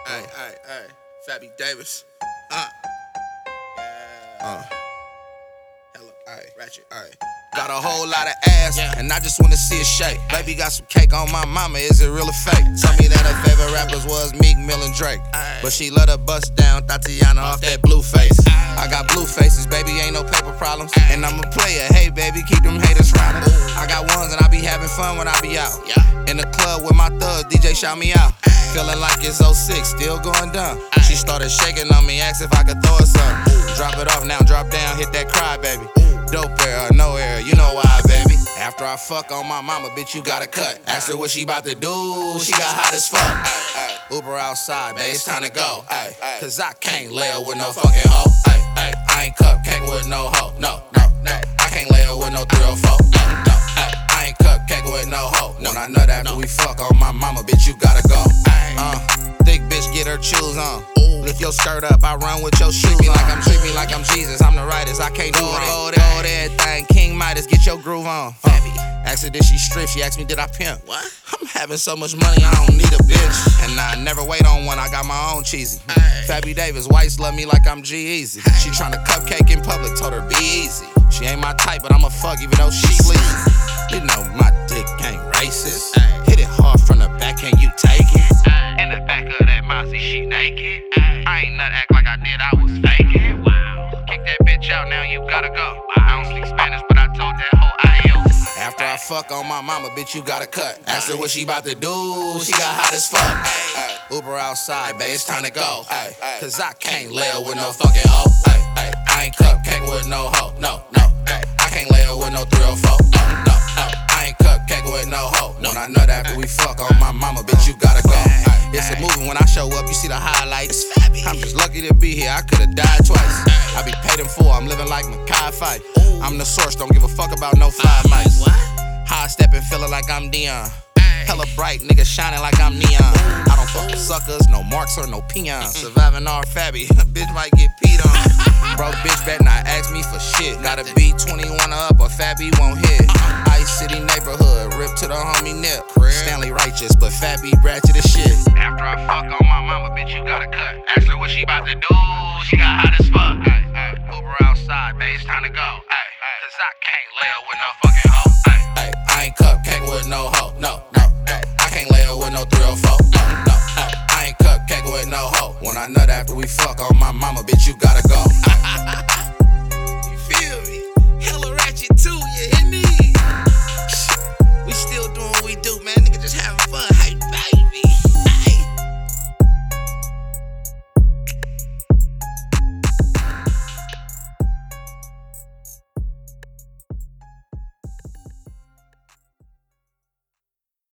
Hey, Fabi Davis. Hello, Ratchet. Got a whole lot of ass, and I just wanna see it shake. Baby got some cake on my mama, is it real or fake? Told me that her favorite rappers was Meek Mill and Drake, but she let her bust down Tatiana off that blue face. I got blue faces, baby, ain't no paper problems, and I'm a player, hey baby, keep them haters roundin'. I got ones and I be having fun when I be out in the club with my thug, DJ shout me out. Feeling like it's 06, still going dumb. She started shaking on me, asked if I could throw her some. Drop it off now, drop down, hit that cry, baby. Dope era, no era, you know why, baby. After I fuck on my mama, bitch, you gotta cut. Asked her what she about to do, she got hot as fuck. Uber outside, babe, it's time to go. Cause I can't lay her with no fucking hoe. I ain't cupcake with no hoe, no. I can't lay her with no 304, no. I ain't cupcake with no hoe. When I nut after we fuck on my mama, bitch, you gotta go. Thick bitch, get her shoes on. Lift your skirt up, I run with your shoes. Treat me like I'm Jesus, I'm the rightest, I can't do it. Hold everything, King Midas, get your groove on. Asked her did she strip, she asked me did I pimp. What? I'm having so much money, I don't need a bitch. And I never wait on one, I got my own cheesy. Fabi Davis, whites love me like I'm G-Eazy. She tryna cupcake in public, told her be easy. She ain't my type, but I'ma fuck even though she sleazy. You know my dick ain't racist. Hit it hard from the back, can you take it? In the back of that Mousy, she naked. I ain't nut act like I did, I was faking. Wow. Kick that bitch out, now you gotta go. I don't speak Spanish, but I told that hoe adios. After I fuck on my mama, bitch, you gotta cut. Asked her what she about to do, she got hot as fuck. Uber outside, babe, it's time to go. Cause I can't lay her with no fucking hoe. I ain't cupcake with no hoe, no. I can't lay her with no 304, no. I ain't cupcake with no hoe. When I nut after we fuck on my mama, bitch, you gotta go. It's a movie when I show up, you see the highlights. I'm just lucky to be here, I could've died twice. I be paid in full, I'm living like Makai Fight. I'm the source, don't give a fuck about no five mice. High stepping, feeling like I'm Dion. Hella bright, nigga shining like I'm neon. I don't fuck with suckers, no marks or no peons. Surviving our Fabi, bitch might get peed on. Broke bitch better not ask me for shit. Gotta be 21 or up or Fabi won't hit. Ice City neighborhood, rip to the homie nip. Stanley righteous, but Fabi ratchet as shit. After I fuck on my mama, bitch, you gotta cut. Ask her what she about to do, she got hot as fuck. Uber outside, babe, it's time to go. Cause I can't lay her with no fucking hoe. I ain't cupcake with no hoe, no. I can't lay her with no 304, no. I ain't cupcake with no hoe. When I nut after we fuck on my mama, bitch, you gotta go.